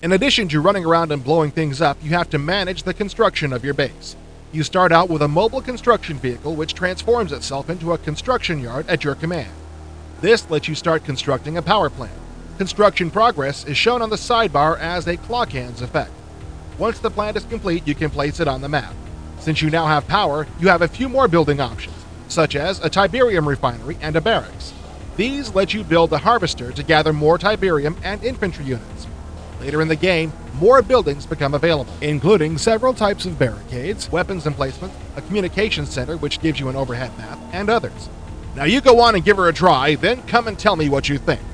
In addition to running around and blowing things up, you have to manage the construction of your base. You start out with a mobile construction vehicle which transforms itself into a construction yard at your command. This lets you start constructing a power plant. Construction progress is shown on the sidebar as a clock hands effect. Once the plant is complete, you can place it on the map. Since you now have power, you have a few more building options, such as a Tiberium refinery and a barracks. These let you build a harvester to gather more Tiberium and infantry units. Later in the game, more buildings become available, including several types of barricades, weapons emplacements, a communications center which gives you an overhead map, and others. Now you go on and give her a try, then come and tell me what you think.